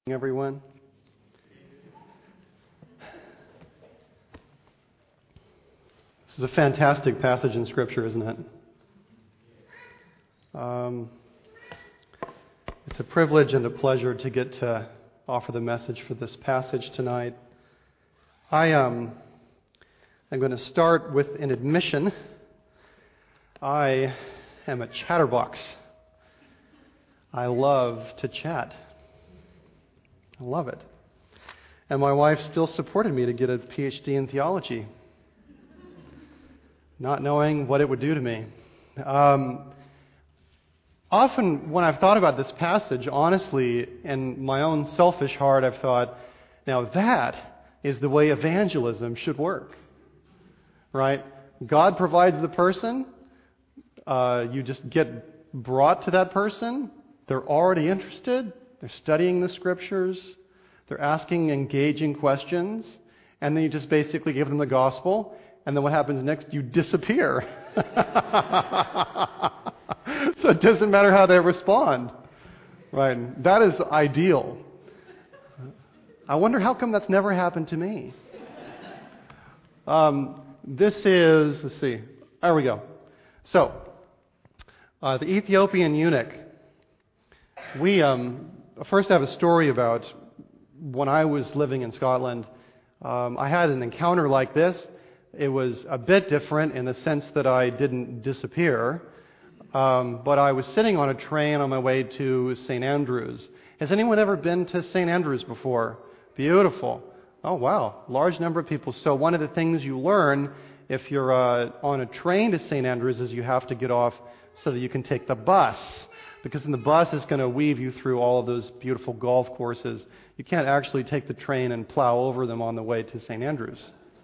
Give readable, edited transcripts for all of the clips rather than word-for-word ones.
Everyone. This is a fantastic passage in Scripture, isn't it? It's a privilege and a pleasure to get to offer the message for this passage tonight. I'm going to start with an admission. I am a chatterbox. I love to chat. I love it. And my wife still supported me to get a PhD in theology, not knowing what it would do to me. Often when I've thought about this passage, honestly, in my own selfish heart, I've thought, now that is the way evangelism should work, right? God provides the person. You just get brought to that person. They're already interested. They're studying the Scriptures. They're asking engaging questions. And then you just basically give them the gospel. And then what happens next? You disappear. So it doesn't matter how they respond. Right? That is ideal. I wonder how come that's never happened to me. Let's see. There we go. So, the Ethiopian eunuch. We first have a story about when I was living in Scotland. I had an encounter like this. It was a bit different in the sense that I didn't disappear, but I was sitting on a train on my way to St. Andrews. Has anyone ever been to St. Andrews before? Beautiful. Oh, wow. Large number of people. So one of the things you learn if you're on a train to St. Andrews is you have to get off so that you can take the bus. Because then the bus is going to weave you through all of those beautiful golf courses. You can't actually take the train and plow over them on the way to St. Andrews.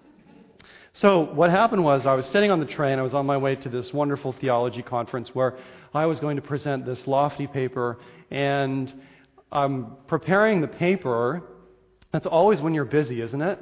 So what happened was I was sitting on the train. I was on my way to this wonderful theology conference where I was going to present this lofty paper. And I'm preparing the paper. That's always when you're busy, isn't it?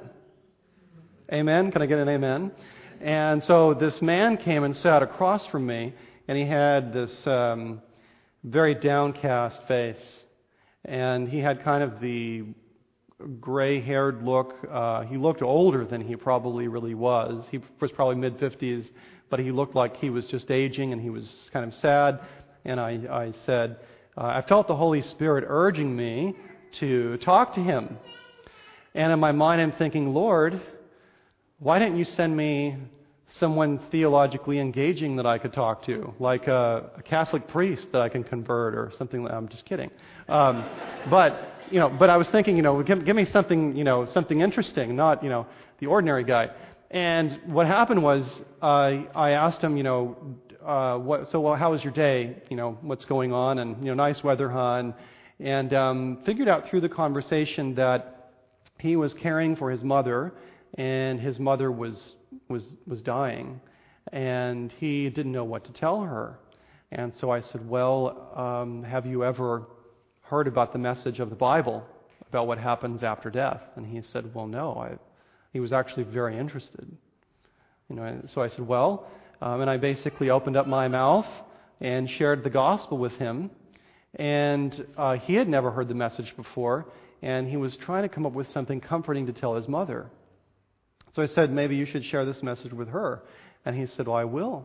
Amen? Can I get an amen? And so this man came and sat across from me. And he had this very downcast face, and he had kind of the gray-haired look. He looked older than he probably really was. He was probably mid-50s, but he looked like he was just aging, and he was kind of sad. And I said, I felt the Holy Spirit urging me to talk to him. And in my mind, I'm thinking, Lord, why didn't you send me someone theologically engaging that I could talk to, like a Catholic priest that I can convert or something? I'm just kidding. But I was thinking, give me something, something interesting, not, the ordinary guy. And what happened was, I asked him, how was your day? What's going on? And, nice weather, huh? And figured out through the conversation that he was caring for his mother, and his mother was dying, and he didn't know what to tell her. And so I said, well, have you ever heard about the message of the Bible about what happens after death? And he said, well, no. He was actually very interested. So I said, well, and I basically opened up my mouth and shared the gospel with him. And he had never heard the message before, and he was trying to come up with something comforting to tell his mother. So I said, maybe you should share this message with her. And he said, well, I will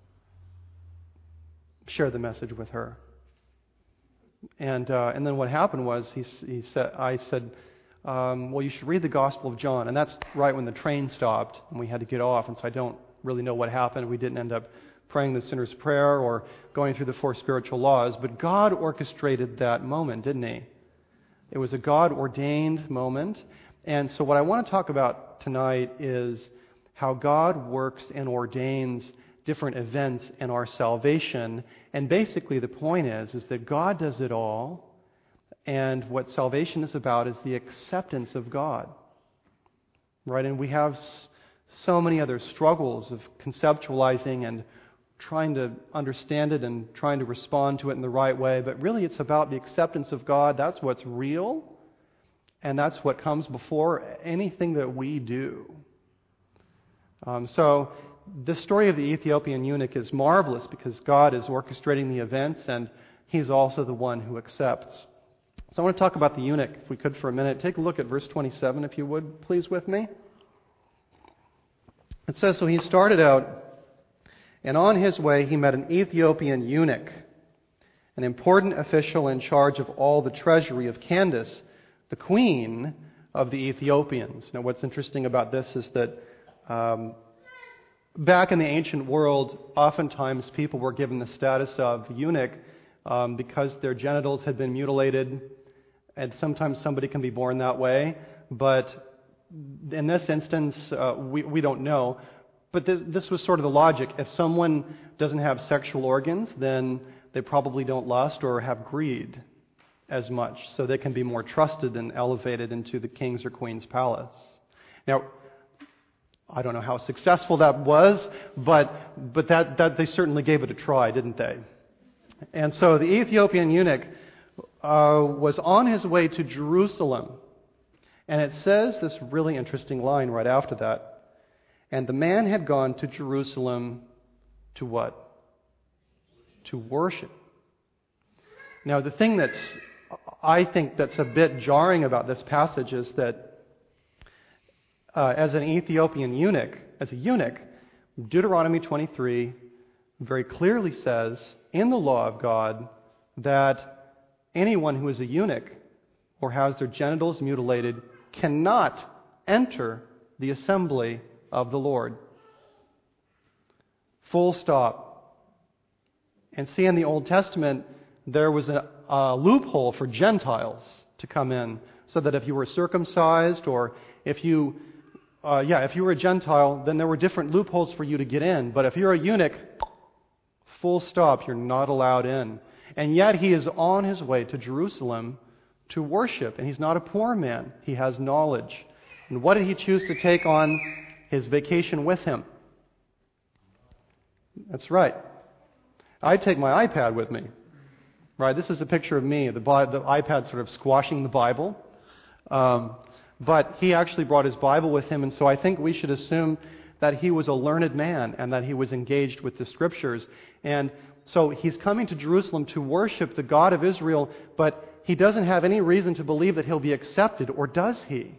share the message with her. And then what happened was I said, well, you should read the Gospel of John. And that's right when the train stopped and we had to get off. And so I don't really know what happened. We didn't end up praying the sinner's prayer or going through the 4 spiritual laws. But God orchestrated that moment, didn't He? It was a God-ordained moment. And so what I want to talk about tonight is how God works and ordains different events in our salvation. And basically the point is that God does it all, and what salvation is about is the acceptance of God. Right? And we have so many other struggles of conceptualizing and trying to understand it and trying to respond to it in the right way, but really it's about the acceptance of God. That's what's real. And that's what comes before anything that we do. So the story of the Ethiopian eunuch is marvelous because God is orchestrating the events and He's also the one who accepts. So I want to talk about the eunuch, if we could, for a minute. Take a look at verse 27, if you would, please, with me. It says, so he started out, and on his way he met an Ethiopian eunuch, an important official in charge of all the treasury of Candace, the queen of the Ethiopians. Now, what's interesting about this is that back in the ancient world, oftentimes people were given the status of eunuch because their genitals had been mutilated, and sometimes somebody can be born that way. But in this instance, we don't know. But this was sort of the logic. If someone doesn't have sexual organs, then they probably don't lust or have greed as much, so they can be more trusted and elevated into the king's or queen's palace. Now, I don't know how successful that was, but that they certainly gave it a try, didn't they? And so the Ethiopian eunuch was on his way to Jerusalem, and it says this really interesting line right after that. And the man had gone to Jerusalem to what? To worship. Now, the thing I think that's a bit jarring about this passage is that as an Ethiopian eunuch, Deuteronomy 23 very clearly says in the law of God that anyone who is a eunuch or has their genitals mutilated cannot enter the assembly of the Lord. Full stop. And see, in the Old Testament, there was a loophole for Gentiles to come in, so that if you were circumcised or if you were a Gentile, then there were different loopholes for you to get in. But if you're a eunuch, full stop, you're not allowed in. And yet he is on his way to Jerusalem to worship. And he's not a poor man. He has knowledge. And what did he choose to take on his vacation with him? That's right. I take my iPad with me. Right? This is a picture of me, the iPad sort of squashing the Bible. But he actually brought his Bible with him, and so I think we should assume that he was a learned man and that he was engaged with the Scriptures. And so he's coming to Jerusalem to worship the God of Israel, but he doesn't have any reason to believe that he'll be accepted, or does he?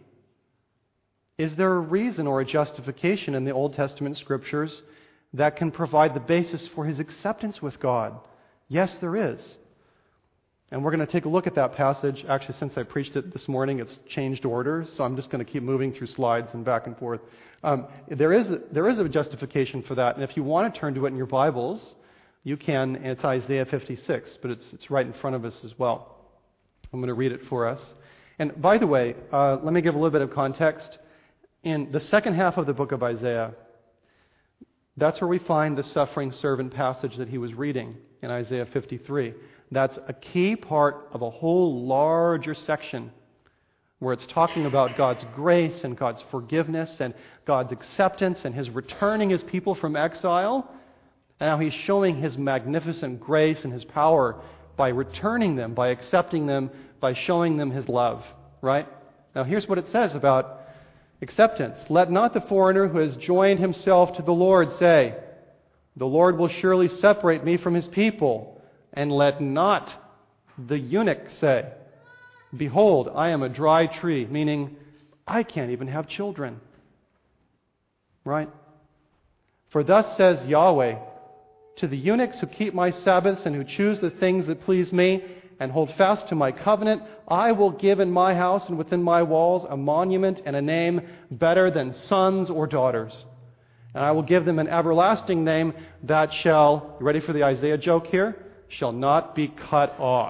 Is there a reason or a justification in the Old Testament Scriptures that can provide the basis for his acceptance with God? Yes, there is. And we're going to take a look at that passage. Actually, since I preached it this morning, it's changed order, so I'm just going to keep moving through slides and back and forth. There is a justification for that, and if you want to turn to it in your Bibles, you can. It's Isaiah 56, but it's right in front of us as well. I'm going to read it for us. And by the way, let me give a little bit of context. In the second half of the book of Isaiah, that's where we find the suffering servant passage that he was reading in Isaiah 53. That's a key part of a whole larger section where it's talking about God's grace and God's forgiveness and God's acceptance and his returning his people from exile. And now he's showing his magnificent grace and his power by returning them, by accepting them, by showing them his love. Right? Now here's what it says about acceptance. Let not the foreigner who has joined himself to the Lord say, the Lord will surely separate me from his people. And let not the eunuch say, behold, I am a dry tree, meaning I can't even have children. Right? For thus says Yahweh, to the eunuchs who keep my Sabbaths and who choose the things that please me and hold fast to my covenant, I will give in my house and within my walls a monument and a name better than sons or daughters. And I will give them an everlasting name that shall, you ready for the Isaiah joke here? Shall not be cut off.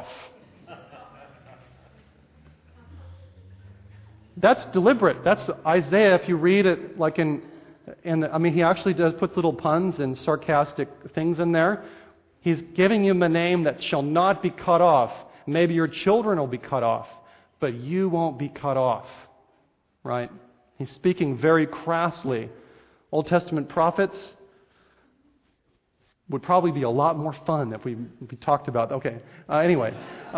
That's deliberate. That's Isaiah, if you read it like he actually does put little puns and sarcastic things in there. He's giving you a name that shall not be cut off. Maybe your children will be cut off, but you won't be cut off. Right? He's speaking very crassly. Old Testament prophets would probably be a lot more fun if we talked about. Okay. Anyway.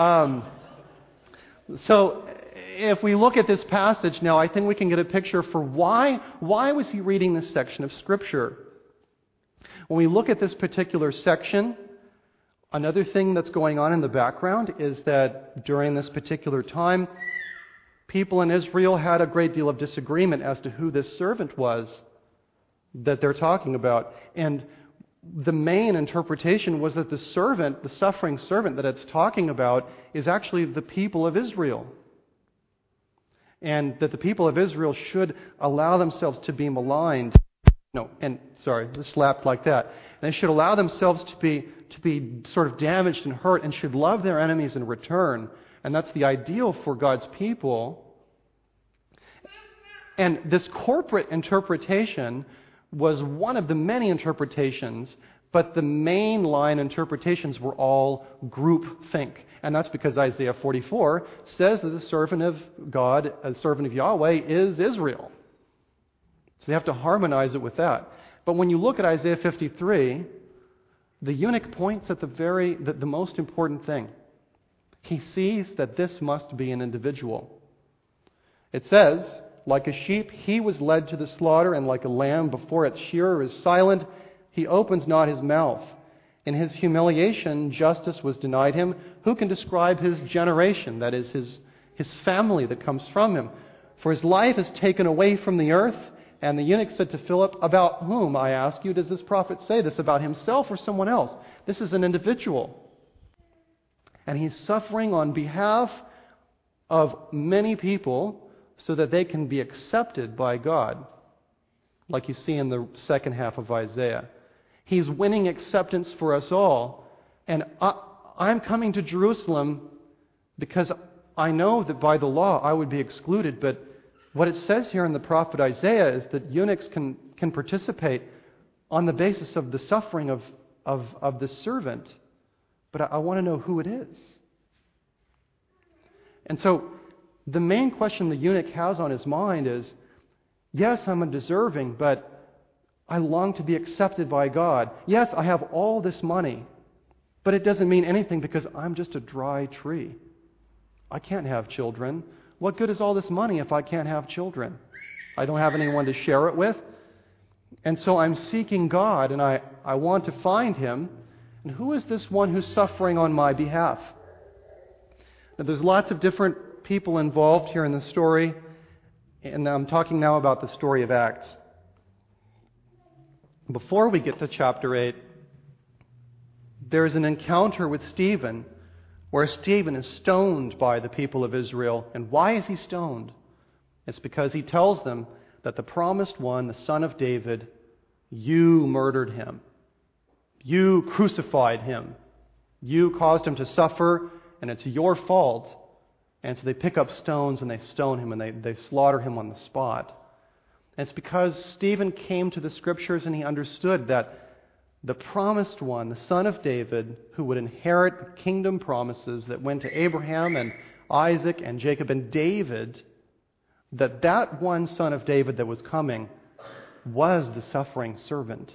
So if we look at this passage now, I think we can get a picture for why was he reading this section of Scripture? When we look at this particular section, Another thing that's going on in the background is that during this particular time, people in Israel had a great deal of disagreement as to who this servant was that they're talking about. And the main interpretation was that the servant, the suffering servant that it's talking about, is actually the people of Israel. And that the people of Israel should allow themselves to be maligned. Slapped like that. And they should allow themselves to be sort of damaged and hurt, and should love their enemies in return. And that's the ideal for God's people. And this corporate interpretation was one of the many interpretations, but the mainline interpretations were all groupthink. And that's because Isaiah 44 says that the servant of God, a servant of Yahweh, is Israel. So they have to harmonize it with that. But when you look at Isaiah 53, the eunuch points at the most important thing. He sees that this must be an individual. It says, like a sheep, he was led to the slaughter, and like a lamb before its shearer is silent, he opens not his mouth. In his humiliation, justice was denied him. Who can describe his generation? That is, his family that comes from him. For his life is taken away from the earth. And the eunuch said to Philip, about whom, I ask you, does this prophet say this? About himself or someone else? This is an individual. And he's suffering on behalf of many people so that they can be accepted by God, like you see in the second half of Isaiah. He's winning acceptance for us all. And I'm coming to Jerusalem because I know that by the law I would be excluded, but what it says here in the prophet Isaiah is that eunuchs can participate on the basis of the suffering of the servant. But I want to know who it is. And so the main question the eunuch has on his mind is, yes, I'm undeserving, but I long to be accepted by God. Yes, I have all this money, but it doesn't mean anything because I'm just a dry tree. I can't have children. What good is all this money if I can't have children? I don't have anyone to share it with. And so I'm seeking God, and I want to find Him. And who is this one who's suffering on my behalf? Now, there's lots of different people involved here in the story, and I'm talking now about the story of Acts. Before we get to chapter 8, there's an encounter with Stephen, where Stephen is stoned by the people of Israel. And why is he stoned? It's because he tells them that the promised one, the son of David, you murdered him. You crucified him. You caused him to suffer, and it's your fault. And so they pick up stones and they stone him, and they slaughter him on the spot. And it's because Stephen came to the Scriptures and he understood that the promised one, the son of David, who would inherit the kingdom promises that went to Abraham and Isaac and Jacob and David, that one son of David that was coming was the suffering servant.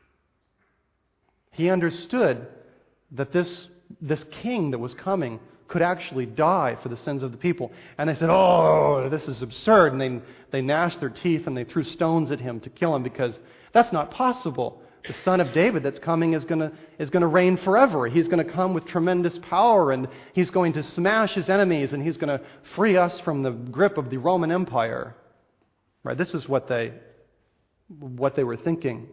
He understood that this king that was coming could actually die for the sins of the people. And they said, oh, this is absurd. And they gnashed their teeth and they threw stones at him to kill him because that's not possible. The son of David that's coming is going to reign forever. He's going to come with tremendous power, and he's going to smash his enemies, and he's going to free us from the grip of the Roman Empire. Right? This is what they were thinking.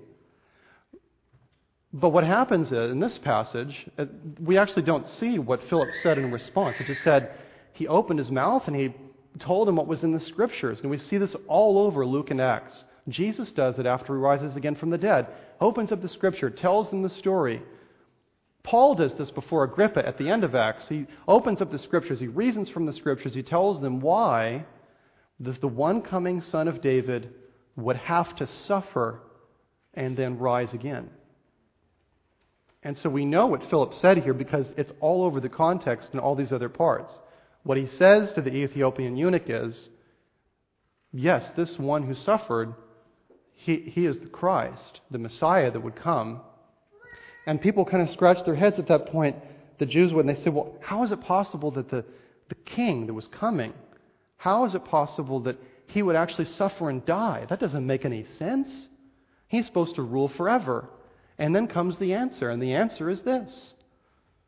But what happens is, in this passage, we actually don't see what Philip said in response. It just said he opened his mouth and he told him what was in the Scriptures. And we see this all over Luke and Acts. Jesus does it after he rises again from the dead. Opens up the Scripture, tells them the story. Paul does this before Agrippa at the end of Acts. He opens up the Scriptures, he reasons from the Scriptures, he tells them why the one coming son of David would have to suffer and then rise again. And so we know what Philip said here because it's all over the context in all these other parts. What he says to the Ethiopian eunuch is, yes, this one who suffered, he is the Christ, the Messiah that would come. And people kind of scratch their heads at that point, the Jews would, and they say, well, how is it possible that the king that was coming, how is it possible that he would actually suffer and die? That doesn't make any sense. He's supposed to rule forever. And then comes the answer, and the answer is this.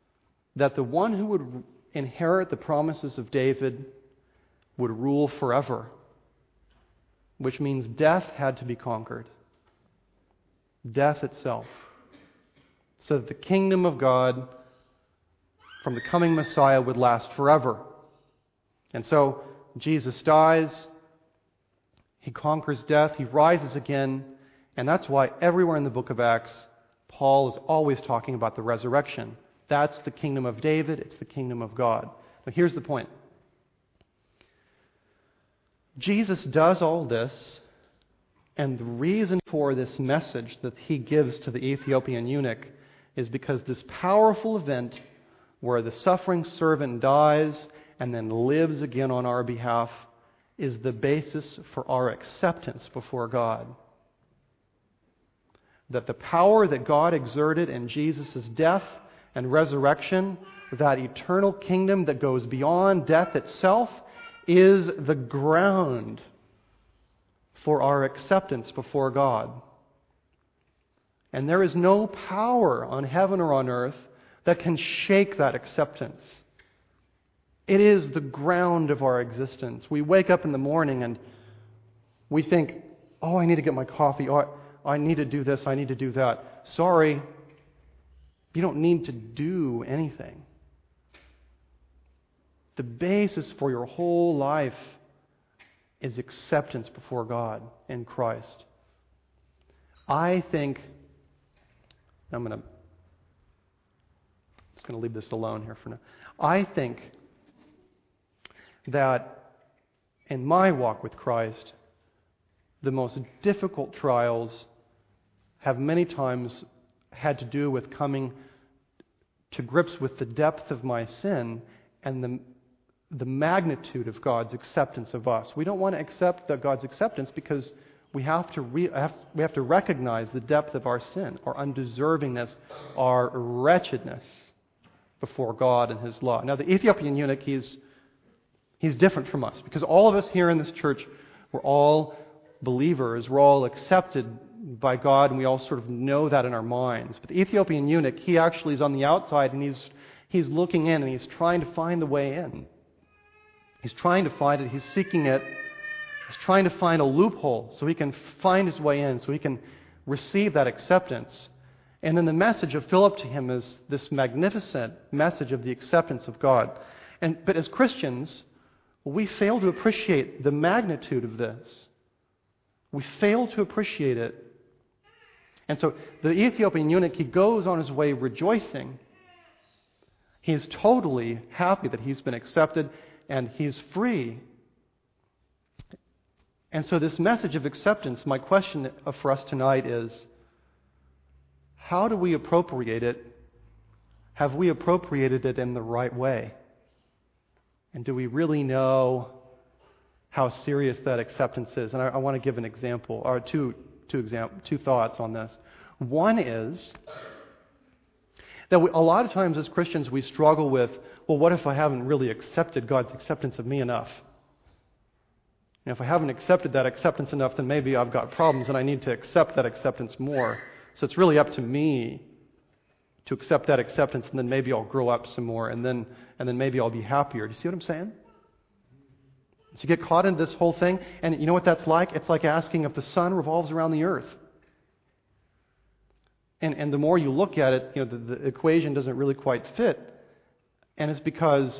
that the one who would inherit the promises of David would rule forever, which means death had to be conquered. Death itself. So that the kingdom of God from the coming Messiah would last forever. And so Jesus dies, He conquers death, He rises again, and that's why everywhere in the book of Acts, Paul is always talking about the resurrection. That's the kingdom of David, it's the kingdom of God. Now here's the point. Jesus does all this, and the reason for this message that He gives to the Ethiopian eunuch is because this powerful event where the suffering servant dies and then lives again on our behalf is the basis for our acceptance before God. That the power that God exerted in Jesus' death and resurrection, that eternal kingdom that goes beyond death itself, is the ground for our acceptance before God. And there is no power on heaven or on earth that can shake that acceptance. It is the ground of our existence. We wake up in the morning and we think, oh, I need to get my coffee. Oh, I need to do this. I need to do that. Sorry, you don't need to do anything. The basis for your whole life is acceptance before God in Christ. I think, I'm just going to leave this alone here for now. I think that in my walk with Christ, the most difficult trials have many times had to do with coming to grips with the depth of my sin and the magnitude of God's acceptance of us. We don't want to accept God's acceptance because we have to recognize the depth of our sin, our undeservingness, our wretchedness before God and His law. Now, the Ethiopian eunuch, he's different from us because all of us here in this church, we're all believers, we're all accepted by God, and we all sort of know that in our minds. But the Ethiopian eunuch, he actually is on the outside, and he's looking in, and he's trying to find the way in. He's trying to find it. He's seeking it. He's trying to find a loophole so he can find his way in, so he can receive that acceptance. And then the message of Philip to him is this magnificent message of the acceptance of God. But as Christians, we fail to appreciate the magnitude of this. We fail to appreciate it. And so the Ethiopian eunuch, he goes on his way rejoicing. He is totally happy that he's been accepted and he's free. And so this message of acceptance, my question for us tonight is, how do we appropriate it? Have we appropriated it in the right way? And do we really know how serious that acceptance is? And I want to give an example, or two thoughts on this. One is that a lot of times as Christians we struggle with, well, what if I haven't really accepted God's acceptance of me enough? And if I haven't accepted that acceptance enough, then maybe I've got problems and I need to accept that acceptance more. So it's really up to me to accept that acceptance, and then maybe I'll grow up some more, and then maybe I'll be happier. Do you see what I'm saying? So you get caught into this whole thing, and you know what that's like? It's like asking if the sun revolves around the earth. And the more you look at it, the equation doesn't really quite fit. And it's because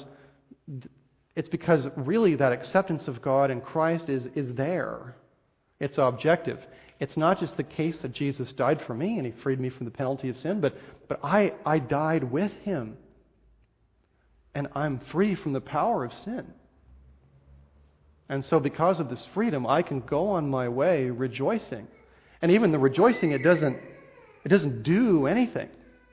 really that acceptance of God in Christ is there. It's objective. It's not just the case that Jesus died for me and He freed me from the penalty of sin, but I died with Him. And I'm free from the power of sin. And so because of this freedom, I can go on my way rejoicing. And even the rejoicing, it doesn't do anything.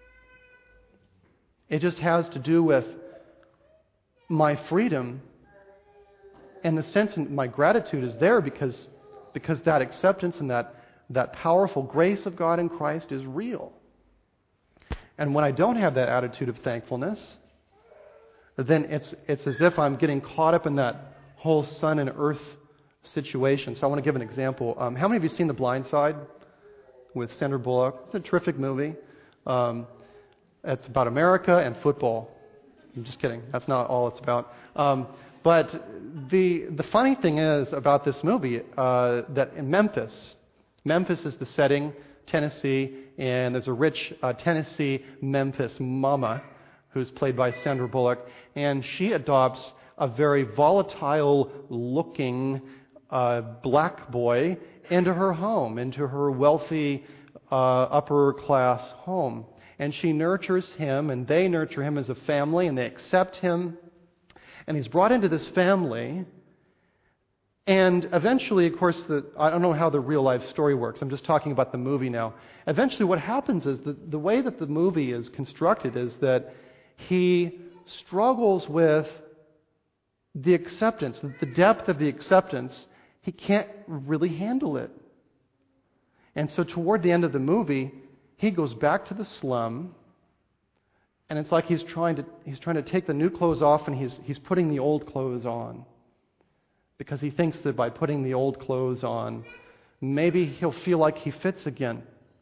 It just has to do with my freedom, and the sense of my gratitude is there because that acceptance and that powerful grace of God in Christ is real. And when I don't have that attitude of thankfulness, then it's as if I'm getting caught up in that whole sun and earth situation. So I want to give an example. How many of you seen The Blind Side with Sandra Bullock? It's a terrific movie. It's about America and football. I'm just kidding. That's not all it's about. But the funny thing is about this movie that in Memphis is the setting, Tennessee, and there's a rich Tennessee Memphis mama who's played by Sandra Bullock, and she adopts a very volatile-looking black boy into her home, into her wealthy upper-class home. And she nurtures him, and they nurture him as a family, and they accept him. And he's brought into this family. And eventually, of course, I don't know how the real-life story works. I'm just talking about the movie now. Eventually, what happens is the way that the movie is constructed is that he struggles with the acceptance, the depth of the acceptance. He can't really handle it. And so toward the end of the movie, he goes back to the slum, and it's like he's trying to take the new clothes off, and he's putting the old clothes on. Because he thinks that by putting the old clothes on, maybe he'll feel like he fits again.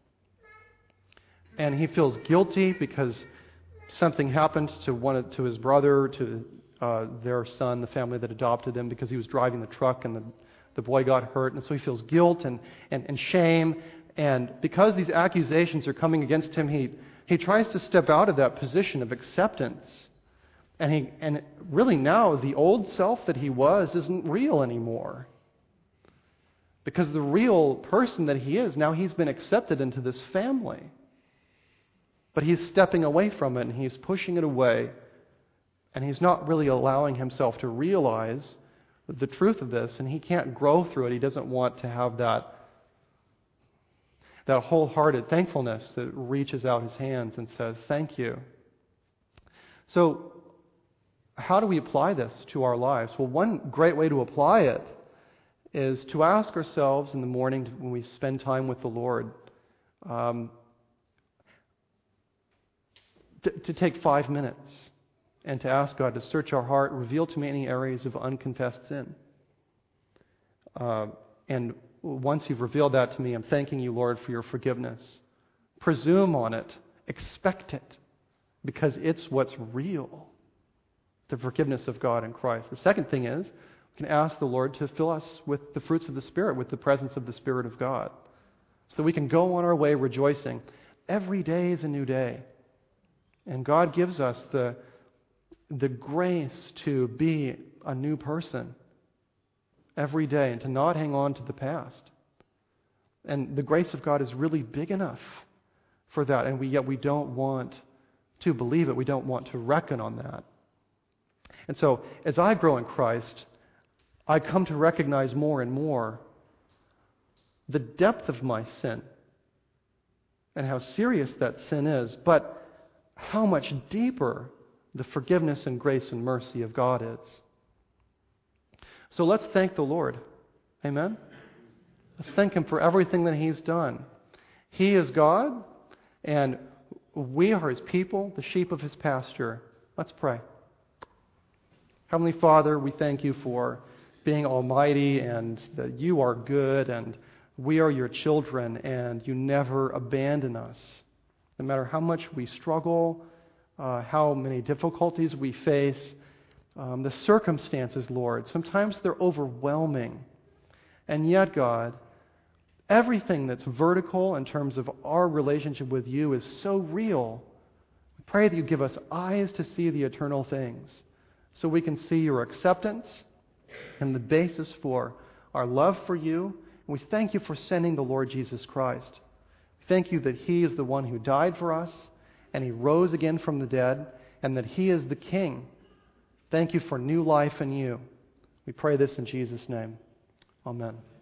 And he feels guilty because something happened to his brother, to their son, the family that adopted him, because he was driving the truck and the boy got hurt. And so he feels guilt and shame. And because these accusations are coming against him, he tries to step out of that position of acceptance. And really now, the old self that he was isn't real anymore. Because the real person that he is, now he's been accepted into this family. But he's stepping away from it, and he's pushing it away. And he's not really allowing himself to realize the truth of this, and he can't grow through it. He doesn't want to have that wholehearted thankfulness that reaches out his hands and says, "Thank you." So, how do we apply this to our lives? Well, one great way to apply it is to ask ourselves in the morning when we spend time with the Lord, to take 5 minutes and to ask God to search our heart, reveal to me any areas of unconfessed sin. And once you've revealed that to me, I'm thanking you, Lord, for your forgiveness. Presume on it. Expect it. Because it's what's real. The forgiveness of God in Christ. The second thing is, we can ask the Lord to fill us with the fruits of the Spirit, with the presence of the Spirit of God. So that we can go on our way rejoicing. Every day is a new day. And God gives us the grace to be a new person every day and to not hang on to the past. And the grace of God is really big enough for that, and yet we don't want to believe it. We don't want to reckon on that. And so, as I grow in Christ, I come to recognize more and more the depth of my sin and how serious that sin is, but how much deeper the forgiveness and grace and mercy of God is. So let's thank the Lord. Amen? Let's thank Him for everything that He's done. He is God, and we are His people, the sheep of His pasture. Let's pray. Heavenly Father, we thank you for being almighty and that you are good and we are your children and you never abandon us. No matter how much we struggle, how many difficulties we face, the circumstances, Lord, sometimes they're overwhelming. And yet, God, everything that's vertical in terms of our relationship with you is so real. We pray that you give us eyes to see the eternal things so we can see your acceptance and the basis for our love for you. And we thank you for sending the Lord Jesus Christ. We thank you that He is the one who died for us and He rose again from the dead and that He is the King. Thank you for new life in you. We pray this in Jesus' name. Amen.